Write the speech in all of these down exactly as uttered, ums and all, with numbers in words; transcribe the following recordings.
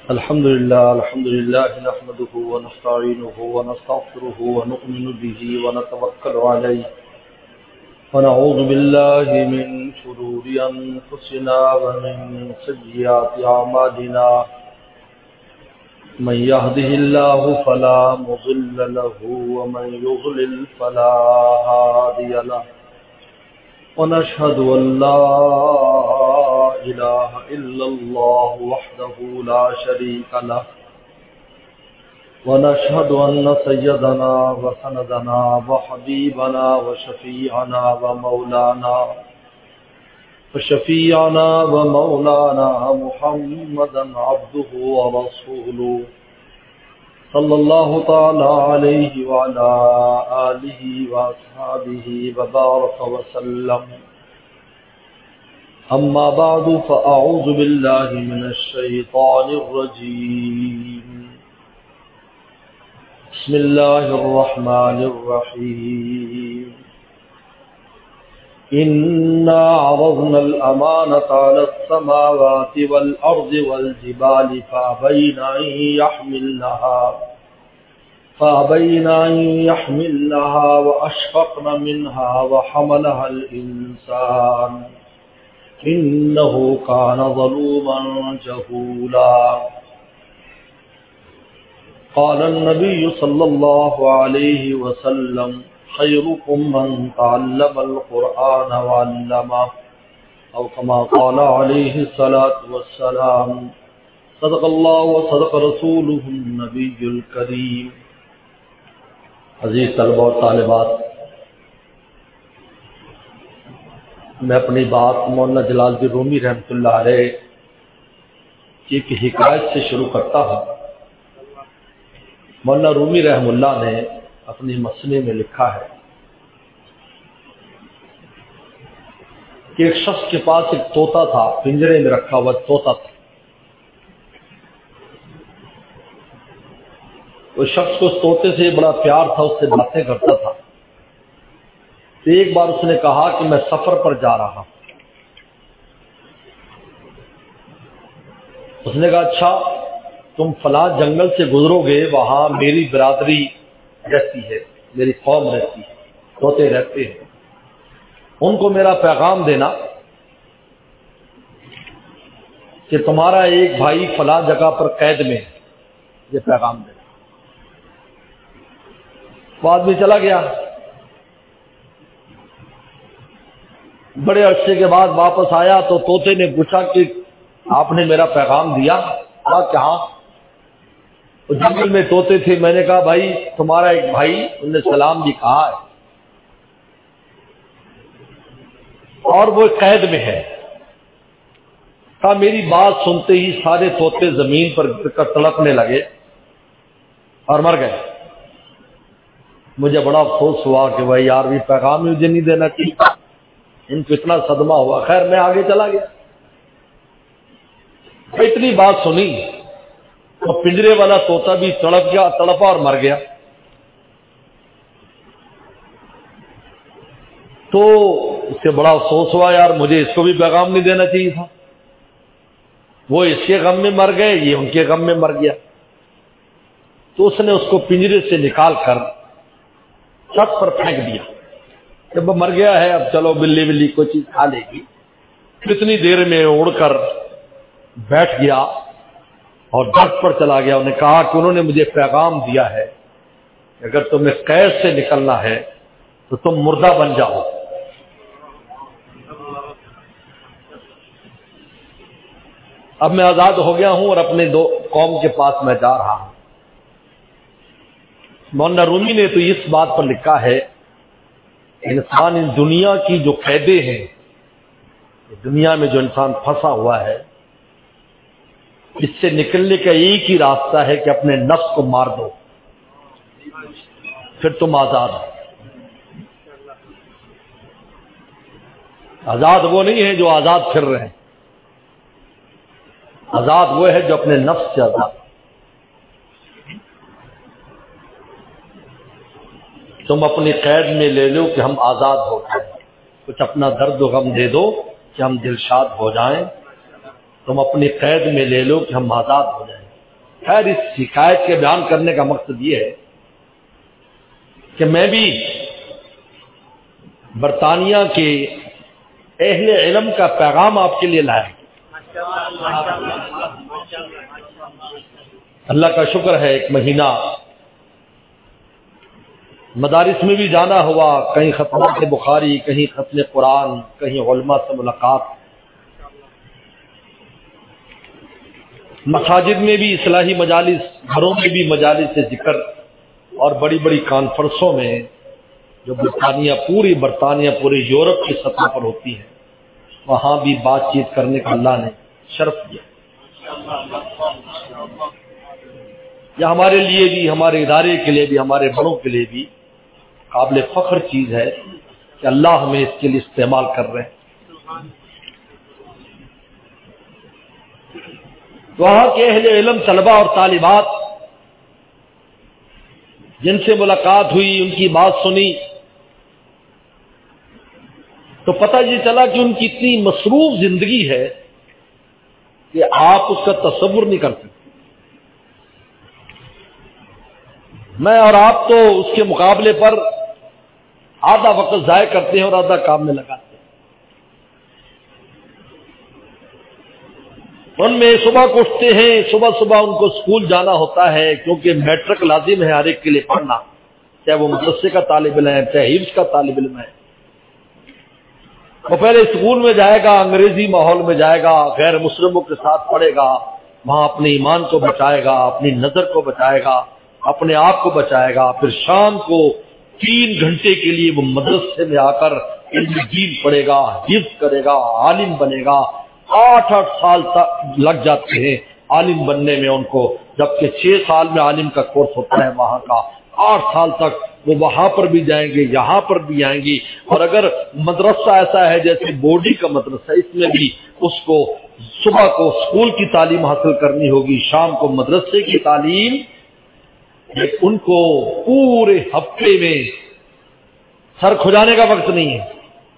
الحمد لله الحمد لله نحمده ونستعينه ونستغفره ونؤمن به ونتوكل عليه ونعوذ بالله من شرور أنفسنا ومن سيئات أعمالنا من يهده الله فلا مضل له ومن يضلل فلا هادي له ونشهد أن لا إله إلا الله وحده لا شريك له ونشهد أن سيدنا وسندنا وحبيبنا وشفيعنا ومولانا وشفيعنا ومولانا محمدا عبده ورسوله صلى الله تعالى عليه وعلى آله وأصحابه وبارك وسلم. أما بعد فأعوذ بالله من الشيطان الرجيم. بسم الله الرحمن الرحيم. إنا عرضنا الأمانة على السماوات والأرض والجبال فأبين أن يحملنها فأبين أن يحملنها وأشفقن منها وحملها الإنسان إنه كان ظلوما جهولا. قال النبي صلى الله عليه وسلم خيركم من تعلم القرآن وعلمه أو كما قال عليه الصلاة والسلام. صدق الله وصدق رسوله النبي الكريم. عزیز طلبہ اور طالبات، میں اپنی بات مولانا جلال الدین رومی رحمۃ اللہ علیہ کی ایک حکایت سے شروع کرتا ہوں. مولانا رومی رحم اللہ نے اپنی مثنی میں لکھا ہے کہ ایک شخص کے پاس ایک طوطا تھا، پنجرے میں رکھا ہوا طوطا تھا. اس شخص کو اس طوطے سے بڑا پیار تھا، اس سے باتیں کرتا تھا. تو ایک بار اس نے کہا کہ میں سفر پر جا رہا ہوں. اس نے کہا اچھا تم فلاں جنگل سے گزرو گے، وہاں میری برادری رہتی ہے، میری قوم رہتی ہے، طوطے رہتے ہیں، ان کو میرا پیغام دینا کہ تمہارا ایک بھائی فلاں جگہ پر قید میں ہے، یہ پیغام دینا. وہ آدمی چلا گیا. بڑے عرصے کے بعد واپس آیا تو طوطے نے پوچھا کہ آپ نے میرا پیغام دیا؟ کہاں؟ جنگل میں طوطے تھے. میں نے کہا بھائی تمہارا ایک بھائی، انہوں نے سلام بھی کہا ہے اور وہ قید میں ہے. کہا میری بات سنتے ہی سارے طوطے زمین پر گر کر تڑپنے لگے اور مر گئے. مجھے بڑا افسوس ہوا کہ بھائی یار بھی پیغام ہی مجھے نہیں دینا چاہیے، ان کو اتنا صدمہ ہوا. خیر میں آگے چلا گیا. اتنی بات سنی تو پنجرے والا طوطا بھی تڑپ گیا، تڑپا اور مر گیا. تو اس سے بڑا افسوس ہوا، یار مجھے اس کو بھی پیغام نہیں دینا چاہیے تھا. وہ اس کے غم میں مر گئے، یہ ان کے غم میں مر گیا. تو اس نے اس کو پنجرے سے نکال کر چھت پر پھینک دیا. جب وہ مر گیا ہے اب چلو بلی بلی کوئی چیز کھا لے گی. کتنی دیر میں اڑ کر بیٹھ گیا اور درخت پر چلا گیا. انہوں نے کہا کہ انہوں نے مجھے پیغام دیا ہے کہ اگر تمہیں قید سے نکلنا ہے تو تم مردہ بن جاؤ. اب میں آزاد ہو گیا ہوں اور اپنے دو قوم کے پاس میں جا رہا ہوں. مولانا رومی نے تو اس بات پر لکھا ہے انسان ان دنیا کی جو قیدیں ہیں، دنیا میں جو انسان پھنسا ہوا ہے، اس سے نکلنے کا ایک ہی راستہ ہے کہ اپنے نفس کو مار دو، پھر تم آزاد ہو. آزاد وہ نہیں ہے جو آزاد پھر رہے ہیں، آزاد وہ ہے جو اپنے نفس سے آزاد. تم اپنی قید میں لے لو کہ ہم آزاد ہو جائیں، کچھ اپنا درد و غم دے دو کہ ہم دلشاد ہو جائیں. تم اپنی قید میں لے لو کہ ہم آزاد ہو جائیں. خیر اس شکایت کے بیان کرنے کا مقصد یہ ہے کہ میں بھی برطانیہ کے اہل علم کا پیغام آپ کے لیے لایا. اللہ کا شکر ہے ایک مہینہ مدارس میں بھی جانا ہوا، کہیں ختمات بخاری، کہیں ختم قرآن، کہیں علماء سے ملاقات، مساجد میں بھی اصلاحی مجالس، گھروں میں بھی مجالس ذکر، اور بڑی بڑی کانفرنسوں میں جو برطانیہ پوری برطانیہ پورے یورپ کی سطح پر ہوتی ہے وہاں بھی بات چیت کرنے کا اللہ نے شرف دیا. یہ ہمارے لیے بھی، ہمارے ادارے کے لیے بھی، ہمارے بڑوں کے لیے بھی قابل فخر چیز ہے کہ اللہ ہمیں اس کے لیے استعمال کر رہے ہیں. وہاں کے اہل علم طلبہ اور طالبات جن سے ملاقات ہوئی، ان کی بات سنی تو پتہ یہ چلا کہ ان کی اتنی مصروف زندگی ہے کہ آپ اس کا تصور نہیں کر سکتے. میں اور آپ تو اس کے مقابلے پر آدھا وقت ضائع کرتے ہیں اور آدھا کام میں لگاتے ہیں. ان میں صبح کو اٹھتے ہیں، صبح صبح ان کو اسکول جانا ہوتا ہے کیونکہ میٹرک لازم ہے ہر ایک کے لیے پڑھنا، چاہے وہ مدرسے کا طالب علم ہے چاہے حفظ کا طالب علم ہے. وہ پہلے اسکول میں جائے گا، انگریزی ماحول میں جائے گا، غیر مسلموں کے ساتھ پڑھے گا، وہاں اپنے ایمان کو بچائے گا، اپنی نظر کو بچائے گا، اپنے آپ کو بچائے گا. پھر شام کو تین گھنٹے کے لیے وہ مدرسے میں آ کر علم دین پڑھے گا، حفظ کرے گا، عالم بنے گا. آٹھ آٹھ سال تک لگ جاتے ہیں عالم بننے میں ان کو، جبکہ چھ سال میں عالم کا کورس ہوتا ہے وہاں کا. آٹھ سال تک وہ وہاں پر بھی جائیں گے، یہاں پر بھی آئیں گی. اور اگر مدرسہ ایسا ہے جیسے بورڈی کا مدرسہ، اس میں بھی اس کو صبح کو اسکول کی تعلیم حاصل کرنی ہوگی، شام کو مدرسے کی تعلیم. ان کو پورے ہفتے میں سر کھجانے کا وقت نہیں ہے،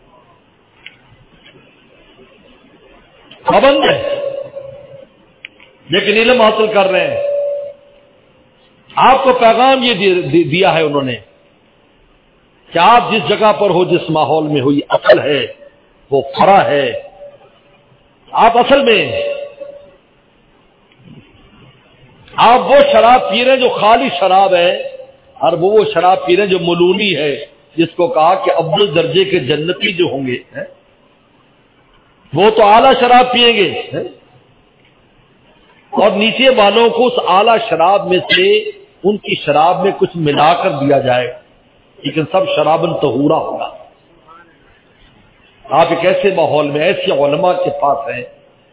پابند ہے، لیکن علم حاصل کر رہے ہیں. آپ کو پیغام یہ دیا ہے انہوں نے کہ آپ جس جگہ پر ہو، جس ماحول میں ہو، یہ اصل ہے، وہ فرع ہے. آپ اصل میں آپ وہ شراب پی رہے ہیں جو خالی شراب ہے، اور وہ وہ شراب پی رہے ہیں جو ملونی ہے، جس کو کہا کہ افضل درجے کے جنتی جو ہوں گے وہ تو اعلیٰ شراب پیئیں گے، اور نیچے والوں کو اس اعلیٰ شراب میں سے ان کی شراب میں کچھ ملا کر دیا جائے، لیکن سب شرابن طہورا ہوگا. آپ ایک ایسے ماحول میں ایسے علماء کے پاس ہیں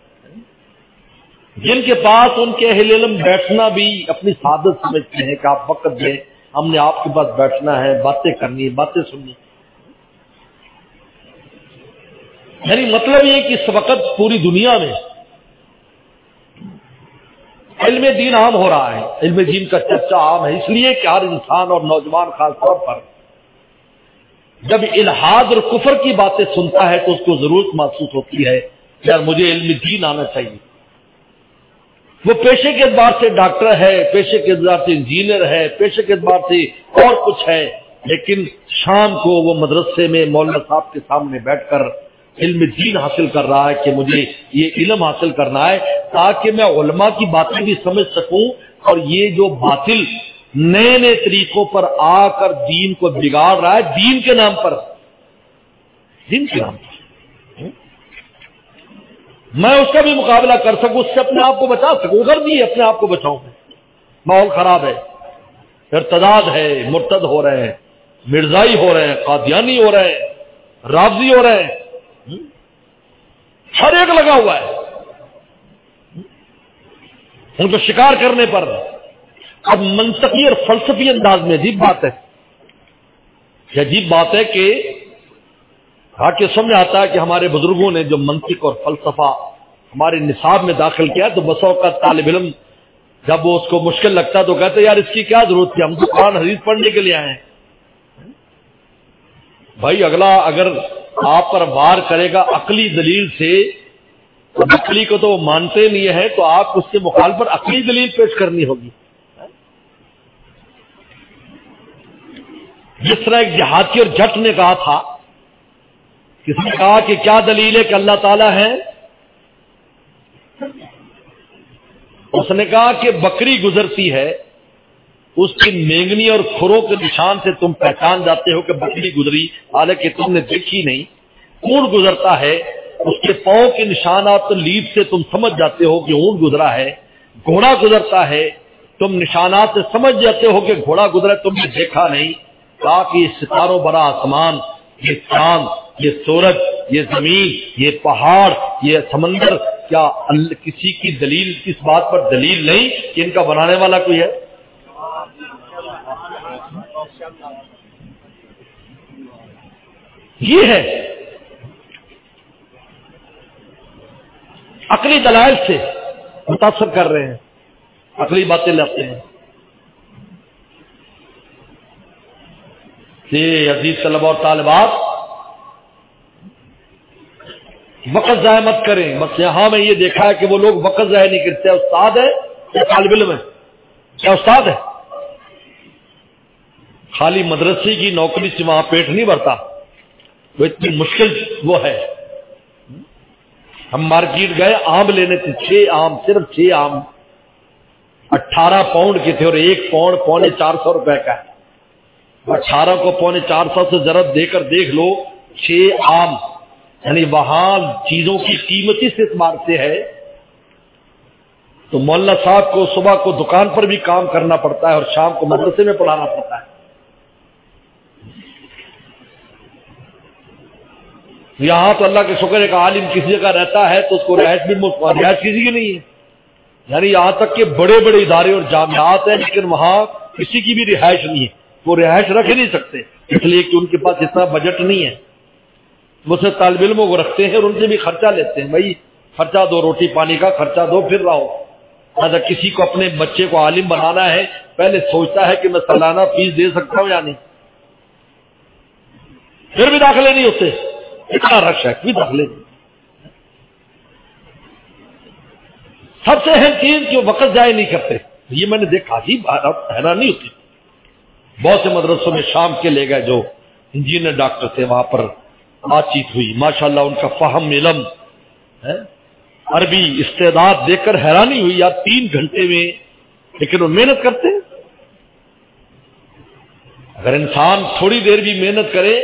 جن کے پاس ان کے اہل علم بیٹھنا بھی اپنی سعادت سمجھتے ہیں کہ آپ وقت دیں، ہم نے آپ کے پاس بیٹھنا ہے، باتیں کرنی، باتیں سننی. یعنی مطلب یہ کہ اس وقت پوری دنیا میں علم دین عام ہو رہا ہے، علم دین کا چرچا عام ہے، اس لیے کہ ہر انسان اور نوجوان خاص طور پر جب الحاد اور کفر کی باتیں سنتا ہے تو اس کو ضرورت محسوس ہوتی ہے کہ یار مجھے علم دین آنا چاہیے. وہ پیشے کے اعتبار سے ڈاکٹر ہے، پیشے کے اعتبار سے انجینئر ہے، پیشے کے اعتبار سے اور کچھ ہے، لیکن شام کو وہ مدرسے میں مولانا صاحب کے سامنے بیٹھ کر علم دین حاصل کر رہا ہے کہ مجھے یہ علم حاصل کرنا ہے تاکہ میں علماء کی باتیں بھی سمجھ سکوں، اور یہ جو باطل نئے نئے طریقوں پر آ کر دین کو بگاڑ رہا ہے، دین کے نام پر، دین کے نام پر میں اس کا بھی مقابلہ کر سکوں، اس سے اپنے آپ کو بچا سکوں. اگر بھی اپنے آپ کو بچاؤں، ماحول خراب ہے، ارتداد ہے، مرتد ہو رہے ہیں، مرزائی ہو رہے ہیں، قادیانی ہو رہے ہیں، رافضی ہو رہے ہیں، ہر ایک لگا ہوا ہے ان کو شکار کرنے پر. اب منطقی اور فلسفی انداز میں عجیب بات ہے، یہ عجیب بات ہے کہ آگے سمجھ آتا ہے کہ ہمارے بزرگوں نے جو منطق اور فلسفہ ہمارے نصاب میں داخل کیا، تو بسوں کا طالب علم جب وہ اس کو مشکل لگتا تو کہتے یار اس کی کیا ضرورت تھی، ہم تو قرآن حدیث پڑھنے کے لیے آئے ہیں. بھائی اگلا اگر آپ پر وار کرے گا عقلی دلیل سے عقلی کو تو وہ مانتے نہیں ہے، تو آپ اس کے مخالف پر عقلی دلیل پیش کرنی ہوگی. جس طرح ایک دیہاتی اور جٹ نے کہا تھا، کسی نے کہا کہ کیا دلیل ہے کہ اللہ تعالیٰ ہے؟ اس نے کہا کہ بکری گزرتی ہے، اس کی مینگنی اور کھروں کے نشان سے تم پہچان جاتے ہو کہ بکری گزری، حالانکہ تم نے دیکھی نہیں. اونٹ گزرتا ہے، اس کے پاؤں کے نشانات لیف سے تم سمجھ جاتے ہو کہ اونٹ گزرا ہے. گھوڑا گزرتا ہے، تم نشانات سے سمجھ جاتے ہو کہ گھوڑا گزرا، تم نے دیکھا نہیں. کہا کہ یہ ستاروں بڑا آسمان، یہ چاند، یہ سورج، یہ زمین، یہ پہاڑ، یہ سمندر، کیا کسی کی دلیل اس بات پر دلیل نہیں کہ ان کا بنانے والا کوئی ہے؟ یہ ہے عقلی دلائل سے متاثر کر رہے ہیں، عقلی باتیں لاتے ہیں. یہ عزیز طلباء اور طالبات، وقت ضائع مت کریں. بس یہاں میں یہ دیکھا ہے کہ وہ لوگ وقت ضائع نہیں کرتے. استاد ہے یا طالب علم ہے؟ کیا استاد ہے؟ خالی مدرسے کی نوکری سے وہاں پیٹ نہیں بھرتا، وہ اتنی مشکل وہ ہے. ہم مارکیٹ گئے آم لینے تھے، چھ آم، صرف چھ آم اٹھارہ پاؤنڈ کے تھے، اور ایک پاؤنڈ پونے چار سو روپے کا ہے. اٹھارہ کو پونے چار سو سے ضرب دے کر دیکھ لو، چھ آم. یعنی وہاں چیزوں کی قیمت اس اعتبار سے ہے. تو مولانا صاحب کو صبح کو دکان پر بھی کام کرنا پڑتا ہے اور شام کو مدرسے میں پڑھانا پڑتا ہے. یہاں تو اللہ کے شکر ہے کہ عالم کسی جگہ رہتا ہے تو اس کو رہائش بھی مفت، رہائش کسی کی نہیں ہے. یعنی یہاں تک کہ بڑے بڑے ادارے اور جامعات ہیں لیکن وہاں کسی کی بھی رہائش نہیں ہے، وہ رہائش رکھ نہیں سکتے اس لیے کہ ان کے پاس اتنا بجٹ نہیں ہے. مجھ سے طالب علموں کو رکھتے ہیں اور ان سے بھی خرچہ لیتے ہیں، بھائی خرچہ دو، روٹی پانی کا خرچہ دو، پھر رہو. اگر کسی کو اپنے بچے کو عالم بنانا ہے پہلے سوچتا ہے کہ میں سالانہ فیس دے سکتا ہوں یا نہیں، پھر بھی داخلے نہیں ہوتے. اتنا رش ہے کوئی داخلے نہیں. سب سے اہم چیز کہ وہ وقت ضائع نہیں کرتے. یہ میں نے دیکھا ہی حیران نہیں ہوتی. بہت سے مدرسوں میں شام کے لے گئے جو انجینئر ڈاکٹر تھے، وہاں پر بات چیت ہوئی، ماشاءاللہ ان کا فہم، علم، عربی استعداد دیکھ کر حیرانی ہوئی. یار تین گھنٹے میں، لیکن وہ محنت کرتے ہیں. اگر انسان تھوڑی دیر بھی محنت کرے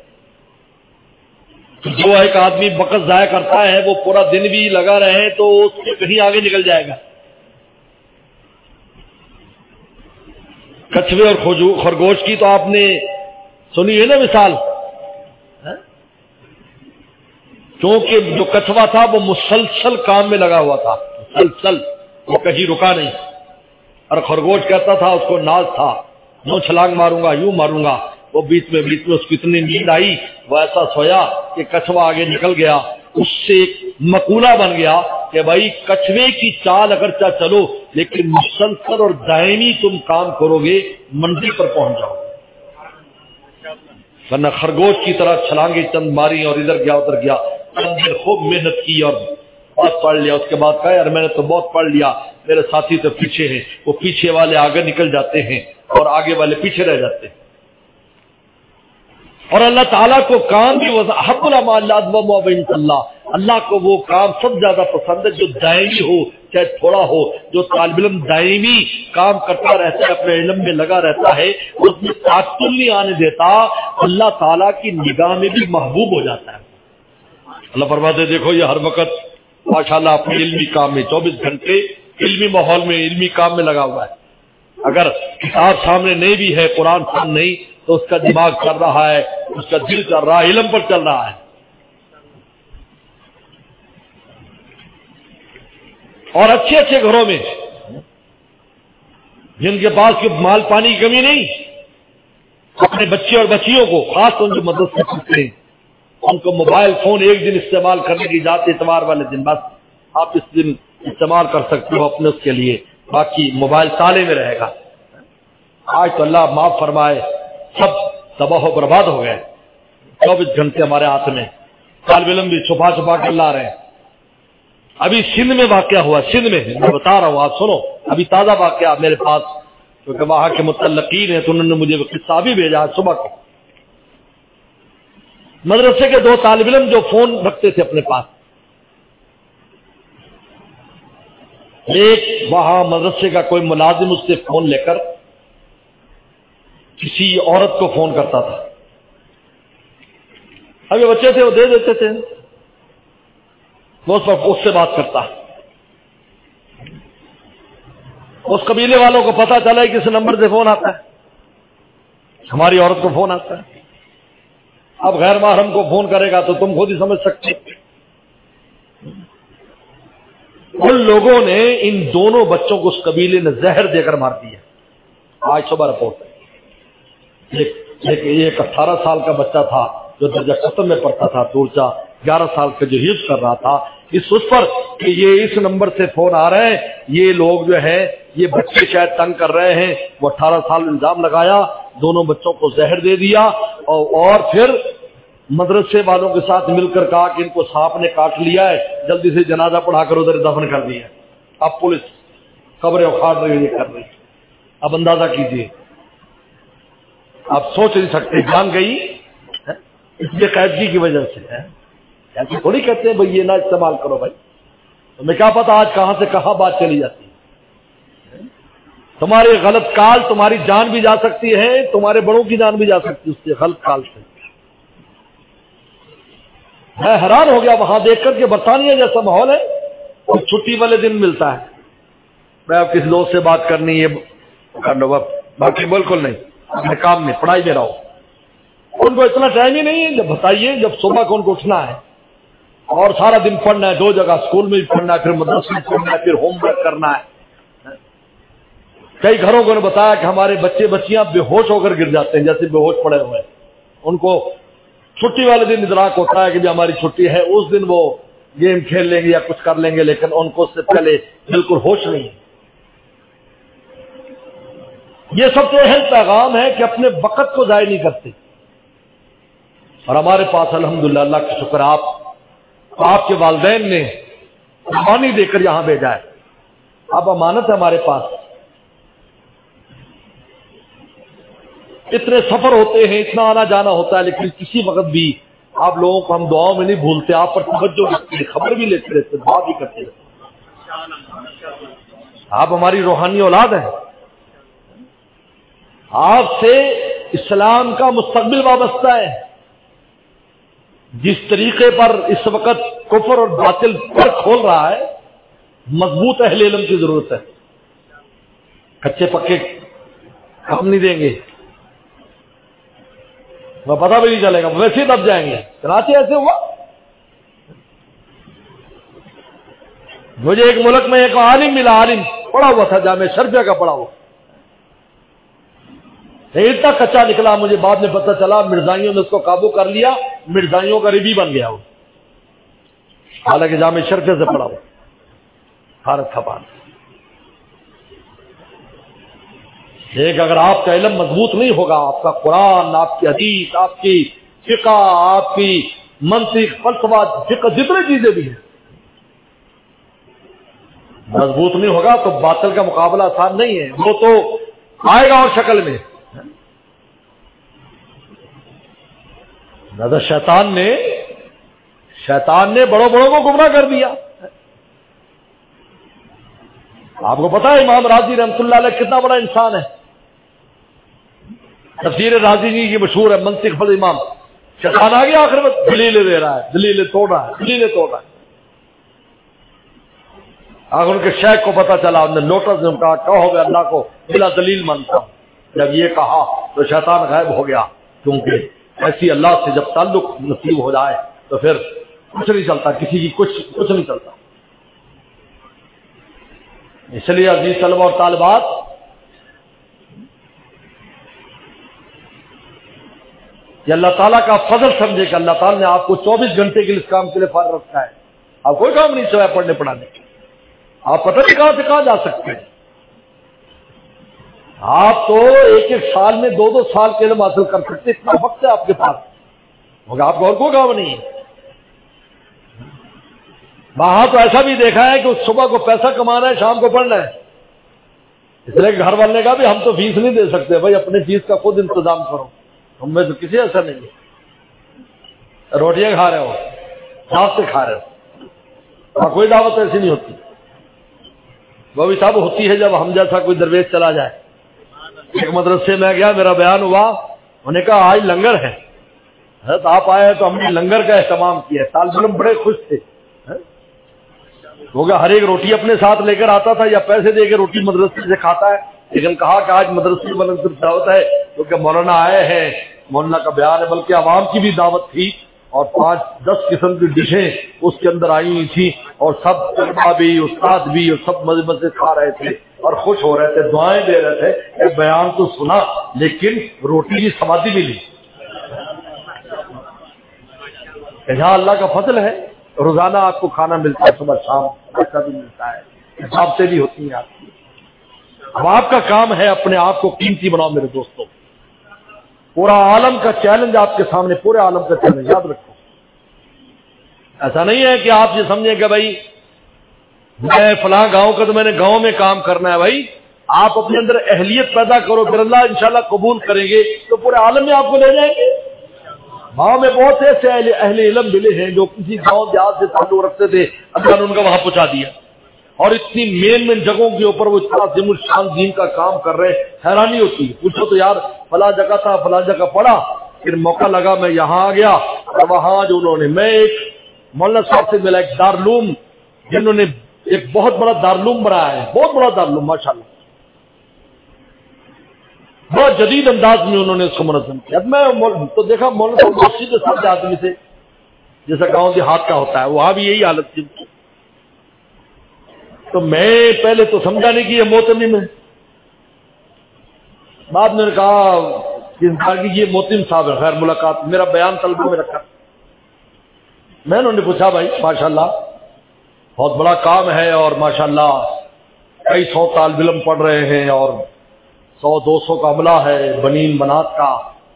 تو جو ایک آدمی وقت ضائع کرتا ہے وہ پورا دن بھی لگا رہے تو اس سے کہیں آگے نکل جائے گا. کچھوے اور خرگوش کی تو آپ نے سنی ہے نا مثال، کیونکہ جو کچھوا تھا وہ مسلسل کام میں لگا ہوا تھا، مسلسل، وہ کہیں رکا نہیں. اور خرگوش کہتا تھا، اس کو ناز تھا، یوں چھلانگ ماروں گا، یوں ماروں گا. وہ بیچ میں بیچ میں اس کو اتنی نیند آئی، وہ ایسا سویا کہ کچھوا آگے نکل گیا. اس سے ایک مقولہ بن گیا کہ بھائی کچھوے کی چال اگرچہ چلو لیکن مسلسل اور دائمی تم کام کرو گے منزل پر پہنچ جاؤ گے. ورنہ خرگوش کی طرح چھلانگیں چند ماری اور ادھر گیا ادھر گیا، خوب محنت کی اور بہت پڑھ لیا. اس کے بعد کہا یار میں نے تو بہت پڑھ لیا، میرے ساتھی تو پیچھے ہیں. وہ پیچھے والے آگے نکل جاتے ہیں اور آگے والے پیچھے رہ جاتے ہیں. اور اللہ تعالیٰ کو کام بھی حب العمال اللہ، اللہ کو وہ کام سب زیادہ پسند ہے جو دائمی ہو چاہے تھوڑا ہو. جو طالب علم دائمی کام کرتا رہتا ہے، اپنے علم میں لگا رہتا ہے، اس میں تعطل نہیں آنے دیتا، اللہ تعالیٰ کی نگاہ میں بھی محبوب ہو جاتا ہے. اللہ فرماتے دیکھو یہ ہر وقت ماشاءاللہ اپنے علمی کام میں چوبیس گھنٹے علمی ماحول میں علمی کام میں لگا ہوا ہے. اگر کتاب سامنے نہیں بھی ہے، قرآن سامنے نہیں، تو اس کا دماغ چل رہا ہے، اس کا دل چل رہا ہے، علم پر چل رہا ہے. اور اچھے اچھے گھروں میں جن کے پاس کوئی مال پانی کی کمی نہیں، اپنے بچے اور بچیوں کو، خاص طور سے مدرسے پڑھتے ہیں، ان کو موبائل فون ایک دن استعمال کرنے کی اجازت، اتوار والے دن بس آپ اس دن استعمال کر سکتے ہو اپنے اس کے لیے، باقی موبائل تالے میں رہے گا. آج تو اللہ معاف فرمائے سب تباہ و برباد ہو گئے. چوبیس گھنٹے ہمارے ہاتھ میں، طالب علم بھی چھپا چھپا کر لا رہے ہیں. ابھی سندھ میں واقعہ ہوا، سندھ میں میں بتا رہا ہوں، آپ سنو، ابھی تازہ واقعہ میرے پاس، کیونکہ وہاں کے متعلقین ہیں تو انہوں نے مجھے قصہ بھی بھیجا صبح کو۔ مدرسے کے دو طالب علم جو فون رکھتے تھے اپنے پاس، ایک وہاں مدرسے کا کوئی ملازم اس سے فون لے کر کسی عورت کو فون کرتا تھا، اب یہ بچے تھے وہ دے دیتے تھے، وہ اس پر اس سے بات کرتا، اس قبیلے والوں کو پتا چلا کہ اس نمبر سے فون آتا ہے، ہماری عورت کو فون آتا ہے، اب غیر محرم کو فون کرے گا تو تم خود ہی سمجھ سکتے۔ ان لوگوں نے ان دونوں بچوں کو اس قبیلے نے زہر دے کر مار دیا، آج صبح رپورٹ ہے۔ ایک ایک اٹھارہ سال کا بچہ تھا جو درجہ ختم میں پڑھتا تھا، دورچا گیارہ سال کا جو حفظ کر رہا تھا، اس اس پر کہ یہ اس نمبر سے فون آ رہے ہیں، یہ لوگ جو ہے یہ بچے شاید تنگ کر رہے ہیں، وہ اٹھارہ سال الزام لگایا، دونوں بچوں کو زہر دے دیا، اور, اور پھر مدرسے والوں کے ساتھ مل کر کہا کہ ان کو سانپ نے کاٹ لیا ہے، جلدی سے جنازہ پڑھا کر ادھر دفن کر دیا۔ اب پولیس قبریں اکھاڑ رہی ہے، یہ کر رہی، اب اندازہ کیجیے، آپ سوچ نہیں سکتے، جان گئی اس لیے قیدگی کی وجہ سے ہے، ایسے تھوڑی کہتے ہیں بھائی یہ نہ استعمال کرو بھائی، تمہیں کیا پتا آج کہاں سے کہاں بات چلی جاتی ہے، تمہاری غلط کال تمہاری جان بھی جا سکتی ہے، تمہارے بڑوں کی جان بھی جا سکتی ہے اس سے غلط کال سے۔ میں حیران ہو گیا وہاں دیکھ کر کہ برطانیہ جیسا ماحول ہے، اور چھٹی والے دن ملتا ہے، میں اب کسی دوست سے بات کرنی ہے کر لو، باقی بالکل نہیں، اپنے کام میں پڑھائی میں رہو، ان کو اتنا ٹائم ہی نہیں ہے، جب بتائیے جب صبح کو ان کو اٹھنا ہے اور سارا دن پڑھنا ہے، دو جگہ اسکول میں بھی پڑھنا ہے، پھر مدرسے میں پڑھنا ہے، پھر ہوم ورک کرنا ہے۔ کئی گھروں کو نے بتایا کہ ہمارے بچے بچیاں بے ہوش ہو کر گر جاتے ہیں، جیسے بے ہوش پڑے ہوئے ہیں، ان کو چھٹی والے دن ادراک ہوتا ہے کہ بھی ہماری چھٹی ہے، اس دن وہ گیم کھیل لیں گے یا کچھ کر لیں گے، لیکن ان کو اس سے پہلے بالکل ہوش نہیں ہے۔ یہ سب سے اہم پیغام ہے کہ اپنے وقت کو ضائع نہیں کرتے، اور ہمارے پاس الحمدللہ اللہ کا شکر، آپ آپ کے والدین نے قربانی دے کر یہاں بھیجا ہے، اب امانت ہے ہمارے پاس۔ اتنے سفر ہوتے ہیں، اتنا آنا جانا ہوتا ہے، لیکن کسی وقت بھی آپ لوگوں کو ہم دعاؤں میں نہیں بھولتے، آپ پر توجہ رکھتے ہیں، خبر بھی لیتے رہتے، دعا بھی کرتے رہتے، آپ ہماری روحانی اولاد ہیں، آپ سے اسلام کا مستقبل وابستہ ہے۔ جس طریقے پر اس وقت کفر اور باطل پر کھول رہا ہے، مضبوط اہل علم کی ضرورت ہے، کچے پکے کام نہیں دیں گے، وہ پتہ بھی نہیں چلے گا، ویسے ہی دب جائیں گے۔ کراچی ایسے ہوا، مجھے ایک ملک میں ایک عالم ملا، عالم پڑھا ہوا تھا، جامعہ شرفیہ کا پڑھا ہوا، اتنا کچا نکلا، مجھے بعد میں پتہ چلا مرزائیوں نے اس کو قابو کر لیا، مرزائیوں کا ربی بن گیا وہ، حالانکہ جامعہ شرفیہ سے پڑھا ہوا، بھارت خبان۔ ایک اگر آپ کا علم مضبوط نہیں ہوگا، آپ کا قرآن، آپ کی حدیث، آپ کی فقہ، آپ کی منطق، فلسفہ، فقہ، جتنے چیزیں بھی ہیں، مضبوط نہیں ہوگا تو باطل کا مقابلہ آسان نہیں ہے، وہ تو آئے گا اور شکل میں۔ نظر شیطان نے شیطان نے بڑوں بڑوں کو گمراہ کر دیا۔ آپ کو پتا ہے امام راضی رحمۃ اللہ علیہ کتنا بڑا انسان ہے، تفسیر رازی جی کی مشہور ہے، منطق فل امام، شیطان آ گیا آخر میں دلیلیں دے رہا ہے، دلیلیں توڑ رہا ہے، دلیلیں توڑ رہا ہے۔ آخر ان کے شیخ کو پتا چلا، انہوں نے لوٹس نے کہا کہو گے اللہ کو بلا دلیل مانتا ہوں، جب یہ کہا تو شیطان غائب ہو گیا، کیونکہ ایسی اللہ سے جب تعلق نصیب ہو جائے تو پھر کچھ نہیں چلتا، کسی کی کچھ کچھ نہیں چلتا۔ اس لیے عزیز طلبہ اور طالبات، یہ اللہ تعالیٰ کا فضل سمجھے کہ اللہ تعالیٰ نے آپ کو چوبیس گھنٹے کے لیے اس کام کے لیے فارغ رکھا ہے، آپ کوئی کام نہیں سوائے پڑھنے پڑھانے، آپ پتہ نہیں کہاں سے کہاں جا سکتے ہیں، آپ تو ایک ایک سال میں دو دو سال کے علم حاصل کر سکتے، اتنا وقت ہے آپ کے پاس، مگر آپ کو اور کوئی کام نہیں ہے۔ وہاں تو ایسا بھی دیکھا ہے کہ صبح کو پیسہ کمانا ہے، شام کو پڑھنا ہے، اس لیے گھر والے نے کہا بھی ہم تو فیس نہیں دے سکتے، بھائی اپنی فیس کا خود انتظام کرو، ہم میں تو کسی ایسا نہیں ہے، روٹیاں کھا رہے ہو، صاف سے کھا رہے ہو، اور کوئی دعوت ایسی نہیں ہوتی۔ وہ بھی صاحب ہوتی ہے جب ہم جیسا کوئی درویش چلا جائے۔ ایک مدرسے میں گیا، میرا بیان ہوا، انہوں نے کہا آج لنگر ہے، حضرت آپ آئے ہیں تو ہم نے لنگر کا اہتمام کیا۔ طالب علم بڑے خوش تھے، وہ ہر ایک روٹی اپنے ساتھ لے کر آتا تھا یا پیسے دے کے روٹی مدرسے سے کھاتا ہے، لیکن کہا کہ آج مدرسے میں دعوت ہے کیونکہ مولانا آئے ہیں، مولانا کا بیان ہے، بلکہ عوام کی بھی دعوت تھی، اور پانچ دس قسم کی ڈشیں اس کے اندر آئی ہوئی تھی، اور سب طلبا بھی استاد بھی اور سب مزے مزے کھا رہے تھے اور خوش ہو رہے تھے، دعائیں دے رہے تھے کہ بیان تو سنا لیکن روٹی کی سمادھی ملی۔ یہاں اللہ کا فضل ہے، روزانہ آپ کو کھانا ملتا ہے، صبح شام کا بھی ملتا ہے، حساب سے بھی ہوتی ہیں آپ کی۔ اب آپ کا کام ہے اپنے آپ کو قیمتی بناؤ میرے دوستوں۔ پورا عالم کا چیلنج آپ کے سامنے، پورے عالم کا چیلنج یاد رکھو۔ ایسا نہیں ہے کہ آپ یہ سمجھیں کہ بھائی میں فلاں گاؤں کا تو میں نے گاؤں میں کام کرنا ہے، بھائی آپ اپنے اندر اہلیت پیدا کرو، پھر اللہ انشاءاللہ قبول کریں گے تو پورے عالم میں آپ کو لے جائیں گے۔ گاؤں میں بہت سے ایسے اہل علم ملے ہیں جو کسی گاؤں دیہات سے تعلق رکھتے تھے، اللہ نے ان کا وہاں پہنچا دیا، اور اتنی مین مین جگہوں کے اوپر وہ اتنا عظیم الشان دین کا کام کر رہے ہیں، حیرانی ہوتی ہے۔ پوچھو تو یار فلاں جگہ تھا، فلاں جگہ پڑا، پھر موقع لگا میں یہاں آ گیا، اور وہاں جو انہوں نے، میں ایک مولانا صاحب سے ملا، ایک دارالعلوم جنہوں نے ایک بہت بڑا دارالعلوم بنایا ہے، بہت بڑا دارالعلوم ماشاءاللہ، بہت جدید انداز میں انہوں نے اس کو منظم کیا۔ میں تو دیکھا مولانا صاحب مسجد کے ساتھ آدمی سے، جیسا گاؤں دیہات کا ہوتا ہے، وہاں بھی یہی حالت تھی۔ تو میں پہلے تو سمجھا نہیں کہ یہ موتمی میں، بعد میں نے کہا کہ یہ موتم صاحب ہے، خیر ملاقات، میرا بیان طلبوں میں رکھا، میں انہوں نے پوچھا بھائی ماشاءاللہ بہت بڑا کام ہے، اور ماشاءاللہ کئی سو طالب علم پڑھ رہے ہیں، اور سو دو سو کا عملہ ہے، بنین بنات کا،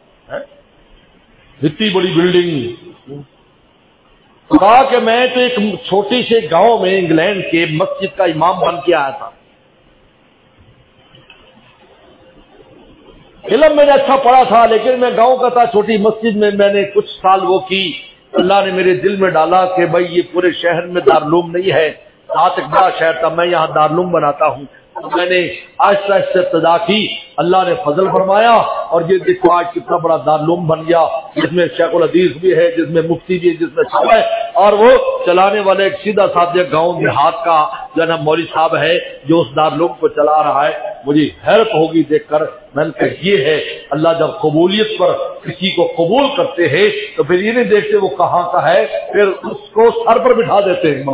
اتنی بڑی بلڈنگ۔ کہا کہ میں تو ایک چھوٹی سے گاؤں میں انگلینڈ کے مسجد کا امام بن کے آیا تھا، علم میں نے اچھا پڑھا تھا، لیکن میں گاؤں کا تھا، چھوٹی مسجد میں میں نے کچھ سال وہ کی، اللہ نے میرے دل میں ڈالا کہ بھائی یہ پورے شہر میں دارالعلوم نہیں ہے، ساتھ ایک بڑا شہر تھا، میں یہاں دارالعلوم بناتا ہوں۔ تو میں نے آہستہ آہستہ ابتدا کی، اللہ نے فضل فرمایا، اور یہ دیکھو آج کتنا بڑا دارالعلوم بن گیا، جس میں شیخ الحدیث بھی ہے، جس میں مفتی بھی ہے، جس میں سب ہے، اور وہ چلانے والے ایک سیدھا سادہ گاؤں دیہات کا جو ہے نا مولوی صاحب ہے جو اس دارالعلوم کو چلا رہا ہے۔ مجھے حیرت ہوگی دیکھ کر، میں نے کہا یہ ہے اللہ جب قبولیت پر کسی کو قبول کرتے ہیں تو پھر یہ نہیں دیکھتے وہ کہاں کا ہے، پھر اس کو سر پر بٹھا دیتے ہیں۔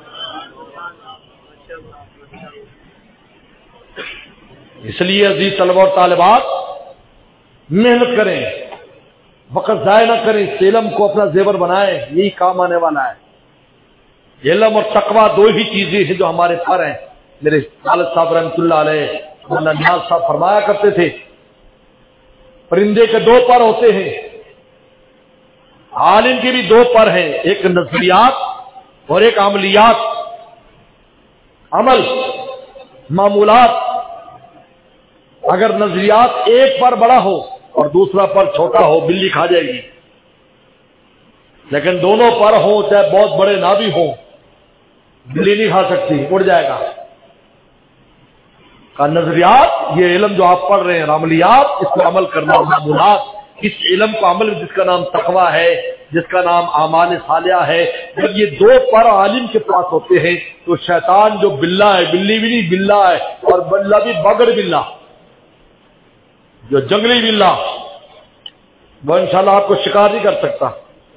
اس لیے عزیز طلبہ اور طالبات محنت کریں، وقت ضائع نہ کریں، اس علم کو اپنا زیور بنائیں، یہی کام آنے والا ہے۔ علم اور تقویٰ دو ہی چیزیں ہیں جو ہمارے پر ہیں۔ میرے والد صاحب رحمۃ اللہ علیہ مولانا نیاز صاحب فرمایا کرتے تھے پرندے کے دو پر ہوتے ہیں، عالم کے بھی دو پر ہیں، ایک نظریات اور ایک عملیات، عمل معمولات۔ اگر نظریات ایک پر بڑا ہو اور دوسرا پر چھوٹا ہو بلی کھا جائے گی، لیکن دونوں پر ہوں چاہے بہت بڑے نہ بھی ہوں بلی نہیں کھا سکتی، اڑ جائے گا۔ کا نظریات یہ علم جو آپ پڑھ رہے ہیں، عملیات اس پر عمل کرنا، معمولات اس علم کو عمل جس کا نام تقویٰ ہے، جس کا نام اعمال صالحہ ہے۔ جب یہ دو پر عالم کے پاس ہوتے ہیں تو شیطان جو بلہ ہے، بلی بھی نہیں بلہ ہے، اور بلہ بھی بگڑ بلہ، جو جنگلی بلہ، وہ انشاءاللہ آپ کو شکار نہیں کر سکتا،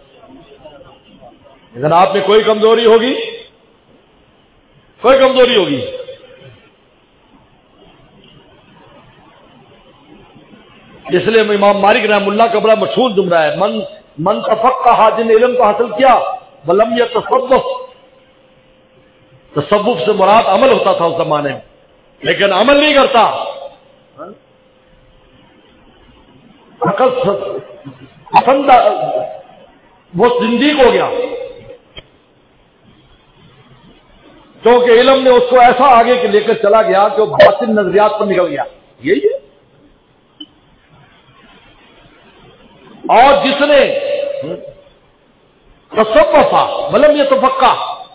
لیکن آپ میں کوئی کمزوری ہوگی، کوئی کمزوری ہوگی، اس لیے امام مالک رحم اللہ کا بڑا مشہور جملہ ہے، من من تفقہ، جن علم کو حاصل کیا، ولم یتصوف، تصوف سے مراد عمل ہوتا تھا اس زمانے میں، لیکن عمل نہیں کرتا، پسند وہ زندیق ہو گیا۔ کیونکہ علم نے اس کو ایسا آگے کے لے کر چلا گیا کہ وہ باطن نظریات پر نکل گیا. یہی ہے. اور جس نے تصوفا ولم یتفقہ،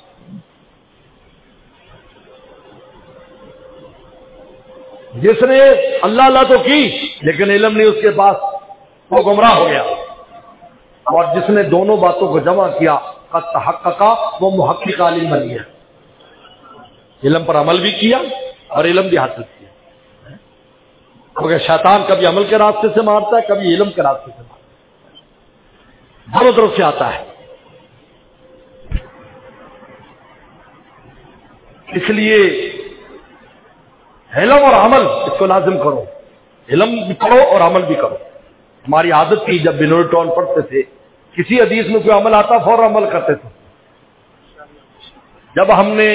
جس نے اللہ اللہ تو کی لیکن علم نہیں اس کے پاس، وہ گمراہ ہو گیا. اور جس نے دونوں باتوں کو جمع کیا قد تحققا، وہ محقق عالم بن گیا. علم پر عمل بھی کیا اور علم بھی حاصل کیا. کیونکہ شیطان کبھی عمل کے راستے سے مارتا ہے، کبھی علم کے راستے سے مارتا ہے، دونوں طرف سے آتا ہے. اس لیے علم اور عمل اس کو لازم کرو. علم بھی کرو اور عمل بھی کرو. ہماری عادت تھی جب بنور ٹون پڑھتے تھے، کسی حدیث میں کوئی عمل آتا فوراً عمل کرتے تھے. جب ہم نے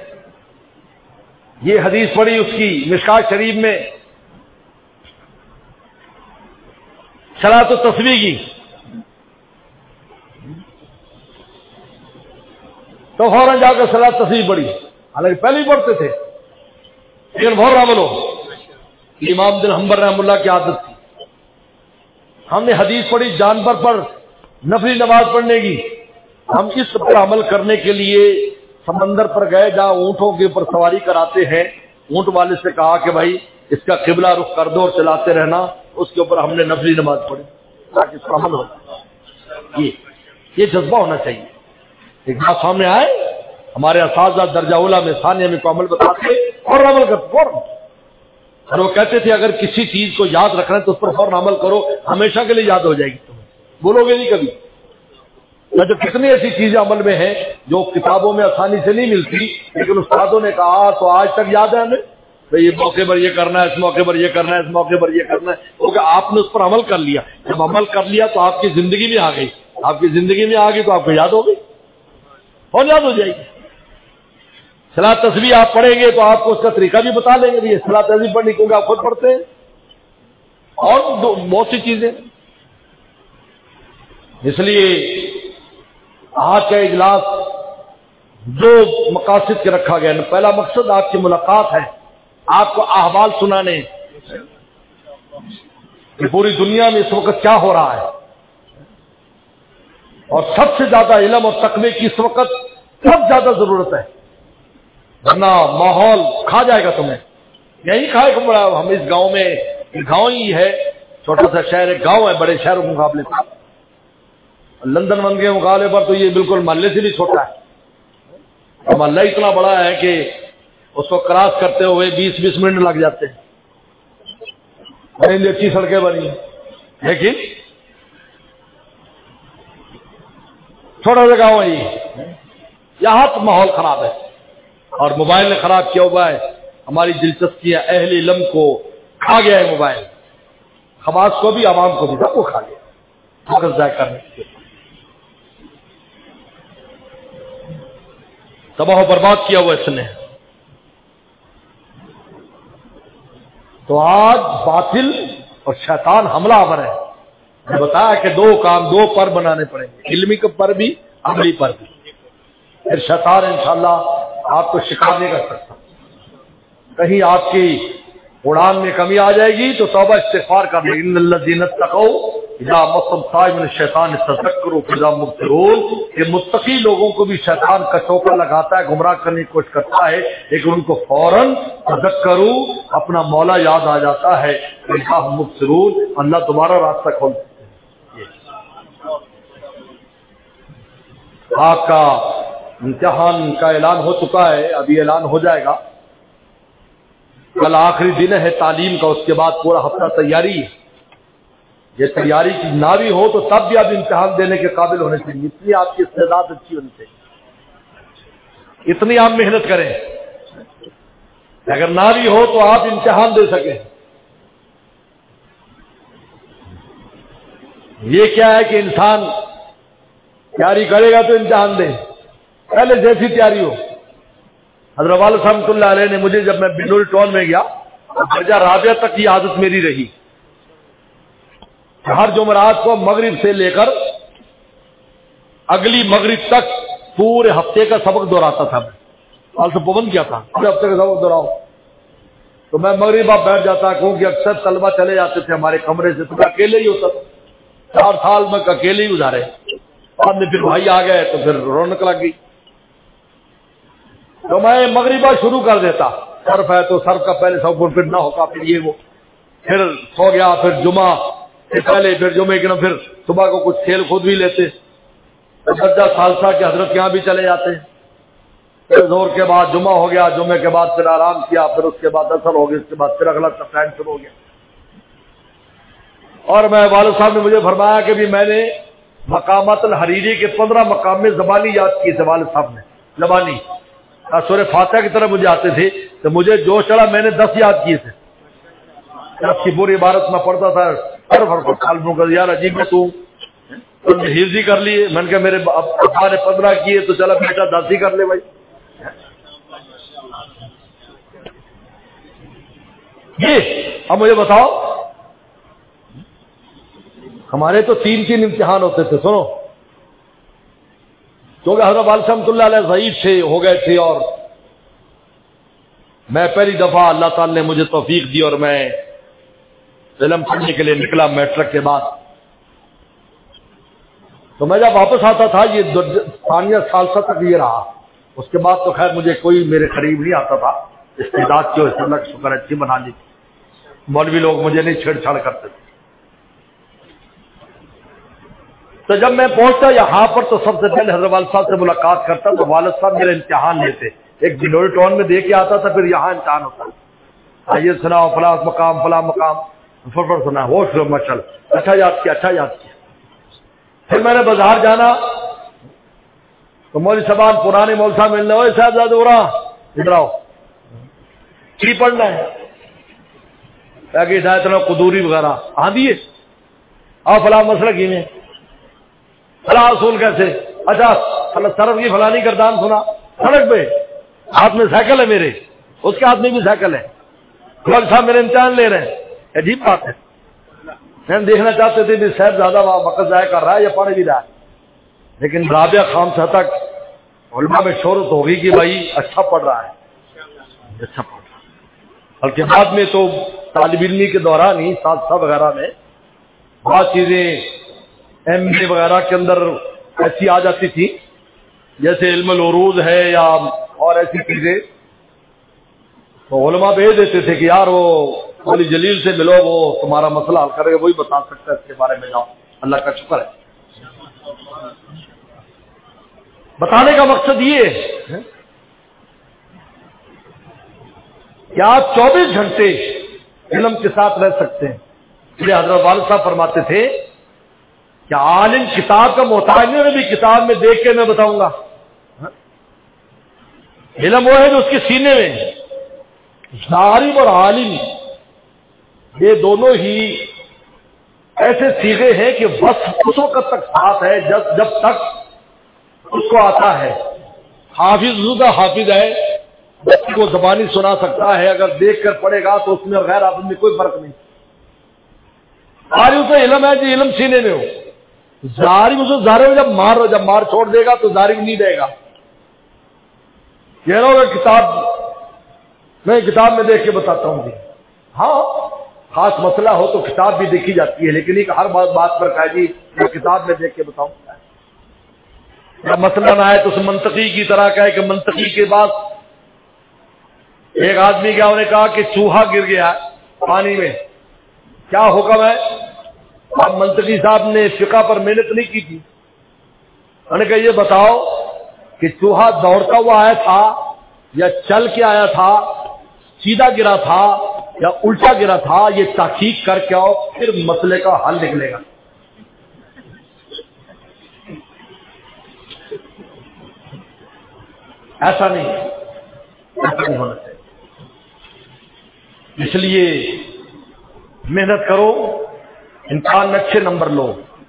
یہ حدیث پڑھی اس کی مشکات شریف میں صلاۃ التسبیح کی، تو فوراً جا کر صلاۃ التسبیح پڑھی. حالانکہ پہلے ہی پڑھتے تھے لیکن فوراً عمل ہو. امام بن حنبل رحمہ اللہ کی عادت تھی. ہم نے حدیث پڑھی جانور پر نفلی نماز پڑھنے کی، ہم اس پر عمل کرنے کے لیے سمندر پر گئے جہاں اونٹوں کے اوپر سواری کراتے ہیں. اونٹ والے سے کہا کہ بھائی اس کا قبلہ رخ کر دو اور چلاتے رہنا. اس کے اوپر ہم نے نفلی نماز پڑھی تاکہ اس پر عمل ہو. یہ یہ جذبہ ہونا چاہیے. ایک بات سامنے آئے، ہمارے اساتذہ درجہ اولا میں ثانیہ میں کو عمل بتاتے اور عمل کرتے فوراً. اور وہ کہتے تھے اگر کسی چیز کو یاد رکھنا ہے تو اس پر فوراً عمل کرو، ہمیشہ کے لیے یاد ہو جائے گی. تمہیں بولو گے نہیں کبھی. جو کتنی ایسی چیزیں عمل میں ہیں جو کتابوں میں آسانی سے نہیں ملتی، لیکن استادوں نے کہا تو آج تک یاد ہے ہمیں. یہ موقع پر یہ کرنا ہے، اس موقع پر یہ کرنا ہے، اس موقع پر یہ کرنا ہے، کیونکہ آپ نے اس پر عمل کر لیا. جب عمل کر لیا تو آپ کی زندگی میں آ گئی. آپ کی زندگی میں آ گئی تو آپ کو یاد ہو گئی اور یاد ہو جائے گی. صلاۃ تسبیح آپ پڑھیں گے تو آپ کو اس کا طریقہ بھی بتا لیں گے. یہ صلاۃ تسبیح پڑھنی کیونکہ آپ خود پڑھتے ہیں، اور بہت سی چیزیں. اس لیے آج کا اجلاس جو مقاصد کے رکھا گیا، پہلا مقصد آپ کی ملاقات ہے، آپ کو احوال سنانے کہ پوری دنیا میں اس وقت کیا ہو رہا ہے. اور سب سے زیادہ علم اور تقوی کی اس وقت سب زیادہ ضرورت ہے، ورنہ ماحول کھا جائے گا تمہیں. یہی کھائے گا بڑا. ہم اس گاؤں میں، گاؤں ہی ہے، چھوٹا سا شہر ہے، گاؤں ہے بڑے شہروں کے مقابلے سے. لندن ون کے مقابلے پر تو یہ بالکل محلے سے بھی چھوٹا ہے. محلہ اتنا بڑا ہے کہ اس کو کراس کرتے ہوئے بیس بیس منٹ لگ جاتے ہیں. بڑی اچھی سڑکیں بنی ہیں لیکن چھوٹا سا گاؤں ہے. یہاں تو ماحول خراب ہے اور موبائل نے خراب کیا ہوا ہے. ہماری دلچسپیاں اہل علم کو کھا گیا ہے موبائل. خواص کو بھی، عوام کو بھی، سب کو کھا گیا فوکس ضائع کرنے کے لیے. تباہ و برباد کیا ہوا اس نے. تو آج باطل اور شیطان حملہ آور ہے. میں بتایا کہ دو کام، دو پر بنانے پڑیں گے، علمی کے پر بھی، عملی پر بھی. پھر شیطان انشاءاللہ آپ کو شکار نہیں کر سکتا. کہیں آپ کی اڑان میں کمی آ جائے گی تو توبہ استغفار کر لیں. ان الذین اتقوا اذا مسهم طائف من الشیطان تذکروا فاذا مبصرون. یہ متقی لوگوں کو بھی شیطان کا چوکا لگاتا ہے، گمراہ کرنے کی کوشش کرتا ہے، لیکن ان کو فوراً تذکروا، اپنا مولا یاد آ جاتا ہے. فاذا مبصرون، اللہ تمہارا راستہ کھول دیتے ہیں. آپ کا امتحان کا اعلان ہو چکا ہے، ابھی اعلان ہو جائے گا. کل آخری دن ہے تعلیم کا، اس کے بعد پورا ہفتہ تیاری ہے. یہ تیاری کی نہ بھی ہو تو تب بھی آپ امتحان دینے کے قابل ہونے چاہیے. اتنی آپ کی استعداد اچھی ہونی چاہیے، اتنی آپ محنت کریں. اگر نہ بھی ہو تو آپ امتحان دے سکیں. یہ کیا ہے کہ انسان تیاری کرے گا تو امتحان دے، پہلے جیسی تیاری ہو. حضرت والد رحمۃ اللہ علیہ نے مجھے، جب میں بنول ٹون میں گیا، درجہ رابعہ تک یہ عادت میری رہی، ہر جمعرات کو مغرب سے لے کر اگلی مغرب تک پورے ہفتے کا سبق دہراتا تھا میں. سال سے پابند کیا تھا پورے ہفتے کے ساتھ دہراؤ. تو میں مغرب آپ بیٹھ جاتا کیونکہ اکثر طلبہ چلے جاتے تھے ہمارے کمرے سے, تو میں اکیلے ہی ہوتا تھا. چار سال میں اکیلے ہی گزارے. بعد میں پھر بھائی آ گئے تو پھر رونق لگ گئی. تو میں مغربہ شروع کر دیتا, صرف ہے تو صرف کا پہلے سب کو پھر نہ ہوتا, پھر یہ وہ پھر سو گیا, پھر جمعہ سے پہلے پھر جمعے کے نا پھر صبح کو کچھ کھیل خود بھی لیتے. درجہ خالصہ کے حضرت کے یہاں بھی چلے جاتے. پھر زور کے بعد جمعہ ہو گیا, جمعے کے بعد پھر آرام کیا, پھر اس کے بعد اثر ہو گیا, اس کے بعد پھر اگلا ٹائم شروع ہو گیا. اور میں والد صاحب نے مجھے فرمایا کہ بھی میں نے مقامات الحریری کے پندرہ مقام میں زبانی یاد کیے تھے. والد صاحب نے زبانی سورہ فاتحہ کی طرف مجھے آتے تھے تو مجھے جو چڑھا میں نے دس یاد کیے تھے. دس کی پوری عبارت میں پڑھتا تھا. ہر فرق کر یار عجیب میں تو حفظی کر لیے. میں نے کہا میرے ابا نے پندرہ کیے تو چلا بیٹا دس ہی کر لے بھائی. یہ اب مجھے بتاؤ, ہمارے تو تین تین امتحان ہوتے تھے. سنو, کیونکہ حضرت والد رحمۃ اللہ علیہ ضعیف سے ہو گئے تھے اور میں پہلی دفعہ اللہ تعالی نے مجھے توفیق دی اور میں علم پڑھنے کے لیے نکلا میٹرک کے بعد. تو میں جب واپس آتا تھا یہ ثانیہ سالسہ تک یہ رہا. اس کے بعد تو خیر مجھے کوئی میرے قریب نہیں آتا تھا. استعداد کی اللہ کا شکر اچھی بنا لی. مولوی لوگ مجھے نہیں چھیڑ چھاڑ کرتے تھے. تو جب میں پہنچتا یہاں پر تو سب سے پہلے حضرت والد صاحب سے ملاقات کرتا تو والد صاحب میرے امتحان لیتے. ایک دنوری ٹون میں دے کے آتا تھا, پھر یہاں امتحان ہوتا. آئیے سناؤ فلاں مقام فلاں مقام فٹفٹ سنا ہوش لو مچل اچھا یاد کیا اچھا یاد کیا. پھر میں نے بازار جانا تو مولوی صاحب پرانے مول صاحب ملنے ہوئے صاحب زیادہ ہو رہا ادھر آؤ کی پڑھنا ہے تاکہ اتنا قدوری وغیرہ ہاں دیے آؤ فلاں مسئلہ کی میں فلاں اصول کیسے اچھا سرف کی فلانی گردان سنا سڑک پہ ہاتھ میں سائیکل ہے میرے, اس کے ہاتھ میں بھی سائیکل ہے. مولوی صاحب میرے امتحان لے رہے ہیں. عجیب بات ہے. ہم دیکھنا چاہتے تھے کہ صاحب زیادہ وقت ضائع کر رہا ہے یا پڑھ بھی رہا ہے. لیکن رابعہ خام سے تک علماء میں شہرت ہوگی کہ بھائی اچھا پڑھ رہا ہے اچھا پڑھ رہا ہے. بلکہ بعد میں تو طالب علمی کے دوران ہی ساتھ وغیرہ میں بہت چیزیں ایم اے وغیرہ کے اندر ایسی آ جاتی تھی جیسے علم العروض ہے یا اور ایسی چیزیں. تو علماء بھیج دیتے تھے کہ یار وہ مولی جلیل سے ملو, وہ تمہارا مسئلہ حل کرے گا, وہی بتا سکتا ہے اس کے بارے میں, جاؤ. اللہ کا شکر ہے. بتانے کا مقصد یہ ہے کہ آپ چوبیس گھنٹے علم کے ساتھ رہ سکتے ہیں. اس لیے حضرت والد صاحب فرماتے تھے کہ عالم کتاب کا محتاج نہیں, میں بھی کتاب میں دیکھ کے میں بتاؤں گا. علم وہ ہے جو اس کے سینے میں. ظالم اور عالم یہ دونوں ہی ایسے سیغے ہیں کہ بس اس وقت تک ساتھ ہے جب جب تک اس کو آتا ہے. حافظ زدہ حافظ ہے, بچے کو زبانی سنا سکتا ہے, اگر دیکھ کر پڑھے گا تو اس میں غیر حافظ میں کوئی فرق نہیں. عالم سے علم ہے جو علم سینے میں ہو. ظالم اسے ظاہر میں جب مار جب مار چھوڑ دے گا تو ظالم نہیں دے گا. کہہ رہا ہوگا کتاب میں کتاب میں دیکھ کے بتاتا ہوں. ہاں خاص مسئلہ ہو تو کتاب بھی دیکھی جاتی ہے, لیکن ایک ہر بات بات پر کہا جی میں کتاب میں دیکھ کے بتاؤں. جب مسئلہ نہ آئے تو اس منطقی کی طرح کہے کہ منطقی کے بعد ایک آدمی کیا انہوں نے کہا کہ چوہا گر گیا پانی میں, کیا حکم ہے؟ اب منطقی صاحب نے فقہ پر محنت نہیں کی تھی. انہوں نے کہا یہ بتاؤ کہ چوہا دوڑتا ہوا آیا تھا یا چل کے آیا تھا, سیدھا گرا تھا یا الٹا گرا تھا, یہ تحقیق کر کے آؤ پھر مسئلے کا حل نکلے گا. ایسا نہیں ایسا نہیں ہونا چاہیے. اس لیے محنت کرو, امتحان میں اچھے نمبر لو.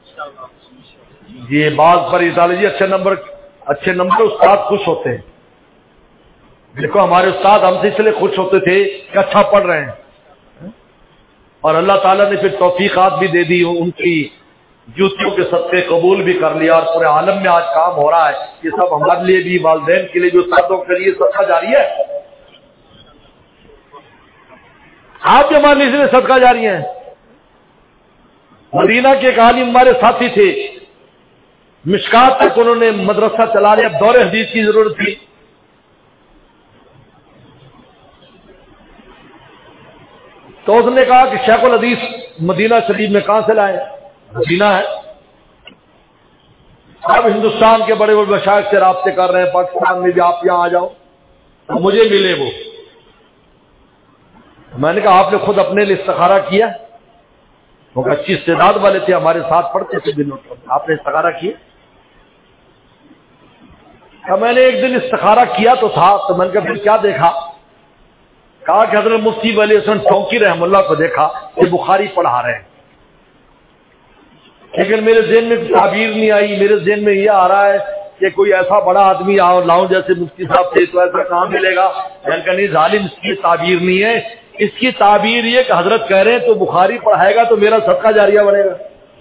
یہ بات پر جی اچھے نمبر اچھے نمبر استاد خوش ہوتے ہیں. دیکھو ہمارے استاد ہم سے اس لیے خوش ہوتے تھے کہ اچھا پڑھ رہے ہیں, اور اللہ تعالیٰ نے پھر توفیقات بھی دے دی ان کی جوتیوں کے صدقے قبول بھی کر لیا، اور پورے عالم میں آج کام ہو رہا ہے کہ سب ہمارے لیے بھی، والدین کے لیے بھی، استادوں کے لیے صدقہ جاری ہے. آپ بھی ہمارے لیے صدقہ جاری ہیں. مدینہ کے ایک عالم ہمارے ساتھی تھے، مشکات تک انہوں نے مدرسہ چلا لیا. اب دور حدیث کی ضرورت تھی، تو اس نے کہا کہ شیخ الحدیث مدینہ شریف میں کہاں سے لائے؟ مدینہ ہے. اب ہندوستان کے بڑے بڑے مشائخ سے رابطے کر رہے ہیں، پاکستان میں بھی آپ یہاں آ جاؤ. مجھے ملے وہ. میں نے کہا آپ نے خود اپنے لیے استخارہ کیا؟ وہ اچھی استعداد والے تھے، ہمارے ساتھ پڑھتے تھے دنوں، آپ نے استخارہ کیا؟ میں نے ایک دن استخارہ کیا تو تھا. تو میں نے کہا پھر کیا دیکھا؟ کہا کہ حضرت مفتی ولی حسن چونکی رحم اللہ کو دیکھا کہ بخاری پڑھا رہے ہیں، لیکن میرے ذہن میں تعبیر نہیں آئی. میرے ذہن میں یہ آ رہا ہے کہ کوئی ایسا بڑا آدمی آؤ لاؤں جیسے مفتی صاحب تھے تو ایسا کہاں ملے گا. میں نے کہا نہیں ظالم، اس کی تعبیر نہیں ہے، اس کی تعبیر یہ کہ حضرت کہہ رہے ہیں تو بخاری پڑھائے گا تو میرا صدقہ جاریہ بنے گا.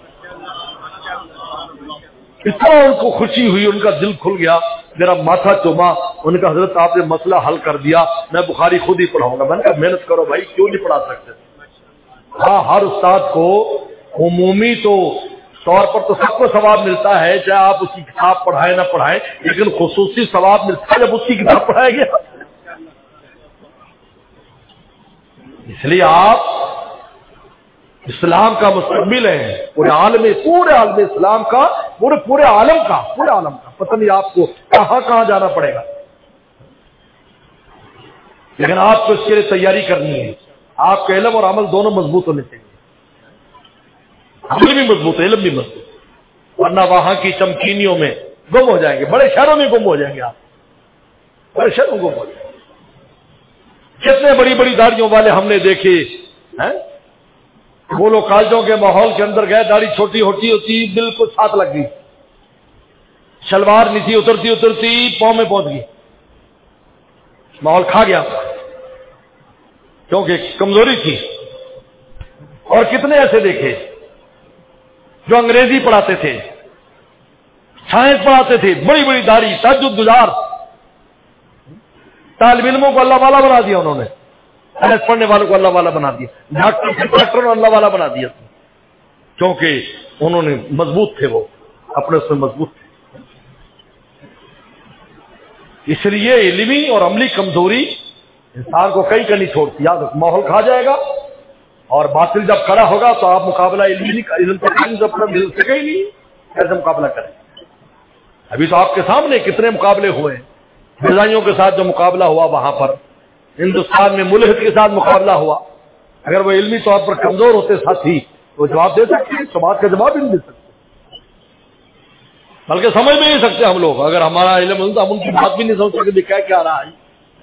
اتنا ان کو خوشی ہوئی، ان کا دل کھل گیا، میرا ماتھا چوما. ان کا حضرت آپ نے مسئلہ حل کر دیا، میں بخاری خود ہی پڑھاؤں گا. میں نے کہا محنت کرو بھائی، کیوں نہیں پڑھا سکتے؟ ہاں، ہر استاد کو عمومی تو طور پر تو سب کو ثواب ملتا ہے، چاہے آپ اس کی کتاب پڑھائیں نہ پڑھائیں، لیکن خصوصی ثواب ملتا ہے جب اس کی کتاب پڑھائے گیا. اس لیے آپ اسلام کا مستقبل ہیں، پورے عالم پورے عالم اسلام کا، پورے پورے عالم کا پورے عالم کا. پتہ نہیں آپ کو کہاں کہاں جانا پڑے گا، لیکن آپ کو اس کے لیے تیاری کرنی ہے. آپ کا علم اور عمل دونوں مضبوط ہونے چاہیے. عمل بھی مضبوط ہے، علم بھی مضبوط، ورنہ وہاں کی چمکینیوں میں گم ہو جائیں گے. بڑے شہروں میں گم ہو جائیں گے آپ، بڑے شہروں میں گم ہو جائیں گے. کتنے بڑی بڑی داڑھیوں والے ہم نے دیکھے ہیں، وہ لوگ کالجوں کے ماحول کے اندر گئے، داڑھی چھوٹی ہوتی ہوتی بالکل ساتھ لگ گئی، شلوار نیچے اترتی اترتی پاؤں میں پہنچ گئی، ماحول کھا گیا کیونکہ کمزوری تھی. اور کتنے ایسے دیکھے جو انگریزی پڑھاتے تھے، سائنس پڑھاتے تھے، بڑی بڑی داڑھی، تہجد گزار، طالب علموں کو اللہ والا بنا دیا انہوں نے، سائنس پڑھنے والوں کو اللہ والا بنا دیا، ڈاکٹر ڈاکٹر کو اللہ والا بنا دیا، کیونکہ انہوں نے مضبوط تھے، وہ اپنے اس میں مضبوط تھے. اس لیے علمی اور عملی کمزوری انسان کو کئی کا نہیں چھوڑتی. یاد رکھ، ماحول کھا جائے گا، اور باطل جب کھڑا ہوگا تو آپ مقابلہ علمی نہیں، علم تو اپنا مل سکے ہی نہیں، کیسے مقابلہ کریں؟ ابھی تو آپ کے سامنے کتنے مقابلے ہوئے ہیں. فضائیوں کے ساتھ جو مقابلہ ہوا وہاں پر، ہندوستان میں ملحد کے ساتھ مقابلہ ہوا. اگر وہ علمی طور پر کمزور ہوتے ساتھی تو جواب دے سکتے، سماج کا جواب ہی نہیں دے سکتے، بلکہ سمجھ بھی نہیں سکتے ہم لوگ. اگر ہمارا علم ہوتا ہم ان کی بات بھی نہیں سمجھ سکتے کیا کیا رہا ہے.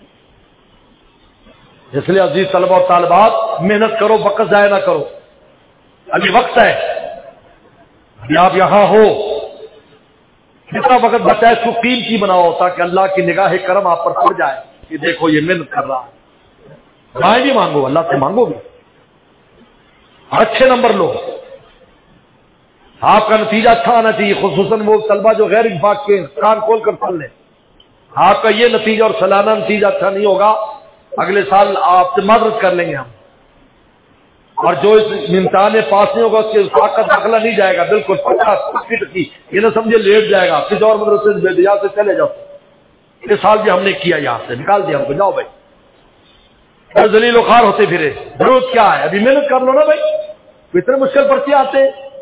اس لیے عزیز طلبہ اور طالبات، محنت کرو، وقت ضائع نہ کرو. ابھی وقت ہے، ابھی آپ یہاں ہو، جتنا وقت بچا ہے اس کو قیمتی بناؤ تاکہ اللہ کی نگاہ کرم آپ پر پڑ جائے کہ دیکھو یہ محنت کر رہا ہے. دعائیں بھی مانگو، اللہ سے مانگو بھی، اچھے نمبر لو، آپ کا نتیجہ اچھا آنا چاہیے. خصوصاً وہ طلبہ جو غیر انفاق کے کان کھول کر پڑھ لیں، آپ کا یہ نتیجہ اور سالانہ نتیجہ اچھا نہیں ہوگا، اگلے سال آپ سے معذرت کر لیں گے ہم. اور جو اس امتحان میں پاس نہیں ہوگا اس کے استاد کا داخلہ نہیں جائے گا، بالکل پچاس کی یہ نہ سمجھے لیٹ جائے گا، کسی اور مدرسے سے یہاں سے چلے جاؤ. یہ سال بھی ہم نے کیا، یہاں سے نکال دیا ہم کو، جاؤ بھائی. ذلیل و خوار ہوتے پھرے، ضرورت کیا ہے؟ ابھی محنت کر لو نا بھائی. اتنے مشکل پرچے آتے ہیں.